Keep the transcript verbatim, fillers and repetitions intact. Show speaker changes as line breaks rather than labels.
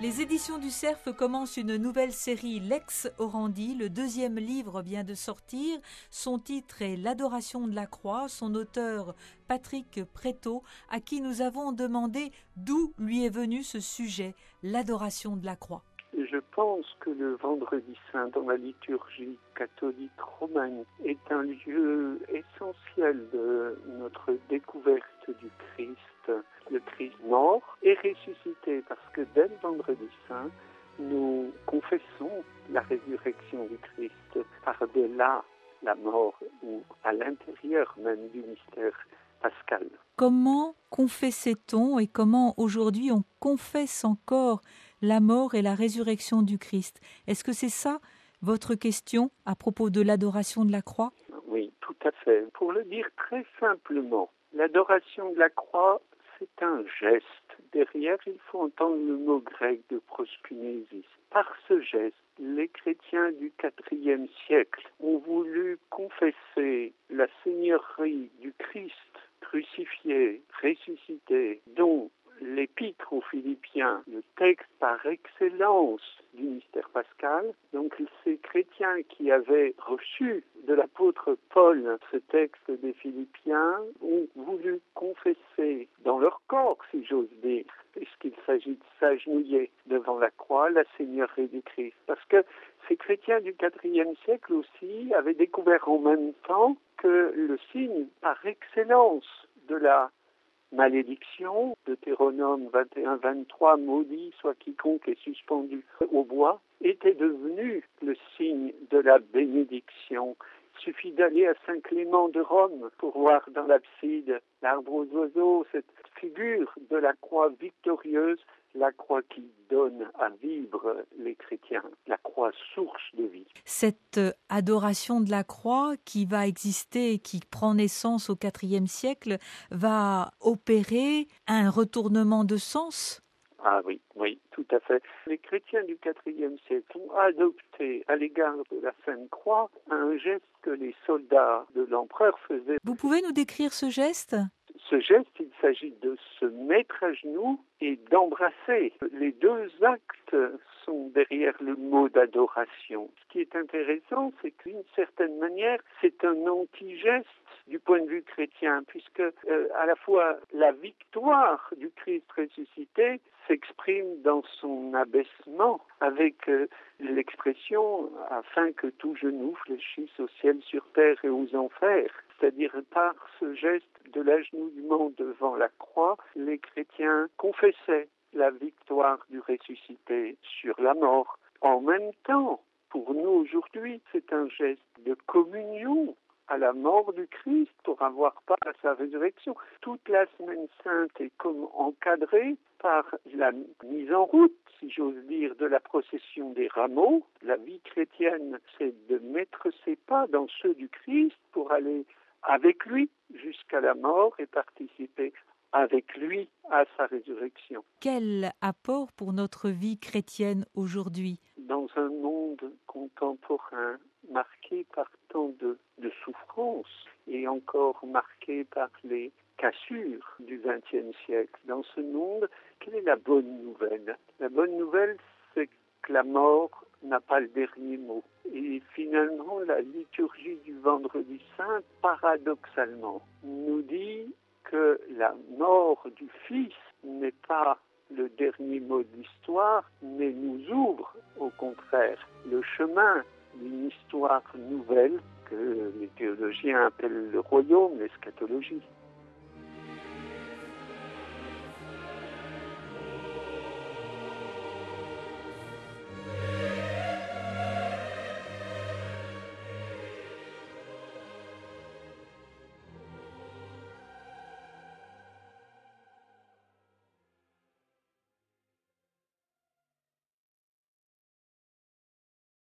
Les éditions du Cerf commencent une nouvelle série, Lex Orandi. Le deuxième livre vient de sortir. Son titre est L'Adoration de la Croix. Son auteur, Patrick Prétot, à qui nous avons demandé d'où lui est venu ce sujet, l'adoration de la croix.
Je pense que le Vendredi Saint dans la liturgie catholique romaine est un lieu essentiel de notre découverte du Christ, le Christ mort et ressuscité, parce que dès le Vendredi Saint, nous confessons la résurrection du Christ par-delà la mort ou à l'intérieur même du mystère pascal.
Comment confessait-on et comment aujourd'hui on confesse encore la mort et la résurrection du Christ? Est-ce que c'est ça votre question à propos de l'adoration de la croix?
Oui, tout à fait. Pour le dire très simplement, l'adoration de la croix, c'est un geste. Derrière, il faut entendre le mot grec de proskunesis. Par ce geste, les chrétiens du quatrième siècle ont voulu confesser la seigneurie du Christ crucifié, ressuscité, dont l'épître aux Philippiens, le texte par excellence du mystère pascal. Donc ces chrétiens qui avaient reçu de l'apôtre Paul ce texte des Philippiens ont voulu confesser dans leur corps, si j'ose dire, puisqu'il s'agit de s'agenouiller devant la croix, la seigneurie du Christ. Parce que ces chrétiens du quatrième siècle aussi avaient découvert en même temps que le signe par excellence de la malédiction, Deutéronome vingt et un vingt-trois, maudit soit quiconque est suspendu au bois, était devenu le signe de la bénédiction. Il suffit d'aller à Saint-Clément de Rome pour voir dans l'abside l'arbre aux oiseaux, cette figure de la croix victorieuse, la croix qui donne à vivre les chrétiens, la croix source de vie.
Cette adoration de la croix qui va exister et qui prend naissance au quatrième siècle va opérer un retournement de sens?
Ah oui, oui, tout à fait. Les chrétiens du quatrième siècle ont adopté à l'égard de la Sainte Croix un geste que les soldats de l'empereur faisaient.
Vous pouvez nous décrire ce geste ?
Ce geste, il s'agit de se mettre à genoux et d'embrasser. Les deux actes sont derrière le mot d'adoration. Ce qui est intéressant, c'est qu'une certaine manière, c'est un anti-geste du point de vue chrétien, puisque euh, à la fois la victoire du Christ ressuscité s'exprime dans son abaissement avec euh, l'expression « afin que tout genou fléchisse au ciel, sur terre et aux enfers ». C'est-à-dire par ce geste de l'agenouillement devant la croix, les chrétiens confessaient la victoire du ressuscité sur la mort. En même temps, pour nous aujourd'hui, c'est un geste de communion à la mort du Christ pour avoir part à sa résurrection. Toute la semaine sainte est comme encadrée par la mise en route, si j'ose dire, de la procession des rameaux. La vie chrétienne, c'est de mettre ses pas dans ceux du Christ pour aller avec lui jusqu'à la mort et participer avec lui à sa résurrection.
Quel apport pour notre vie chrétienne aujourd'hui?
Dans un monde contemporain marqué par tant de, de souffrances et encore marqué par les cassures du vingtième siècle, dans ce monde, quelle est la bonne nouvelle? La bonne nouvelle, c'est que la mort n'a pas le dernier mot. Et finalement, la liturgie du Vendredi Saint, paradoxalement, nous dit que la mort du Fils n'est pas le dernier mot de l'histoire, mais nous ouvre, au contraire, le chemin d'une histoire nouvelle que les théologiens appellent le royaume, l'eschatologie.